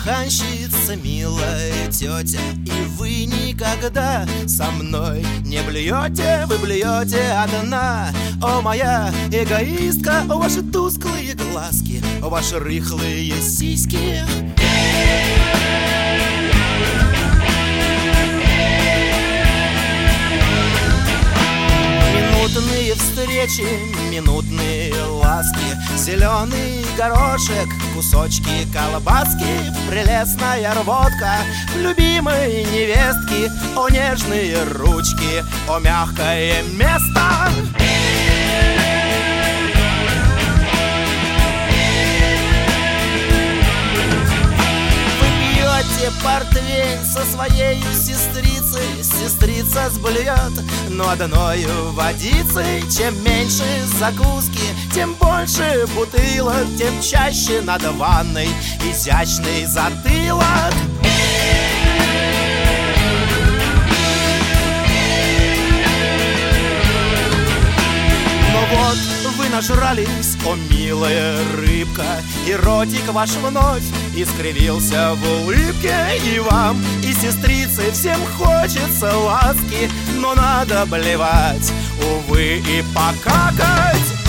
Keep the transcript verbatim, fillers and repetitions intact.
чайханщица, милая тетя, и вы никогда со мной не блюете, вы блюете одна. О, моя эгоистка, о, ваши тусклые глазки, о, ваши рыхлые сиськи. Минутные встречи, минутные ласки, зеленый горошек, кусочки колбаски, прелестная рвотка любимой невестки, о, нежные ручки, о, мягкое место. Портвейн со своей сестрицей, сестрица сблюет, но одною водицей. Чем меньше закуски, тем больше бутылок, тем чаще над ванной изящный затылок. Но вот вы нажрались, о, милая рыбка, и ротик ваш вновь искривился в улыбке. И вам, и сестрице всем хочется ласки, но надо блевать, увы, и покакать.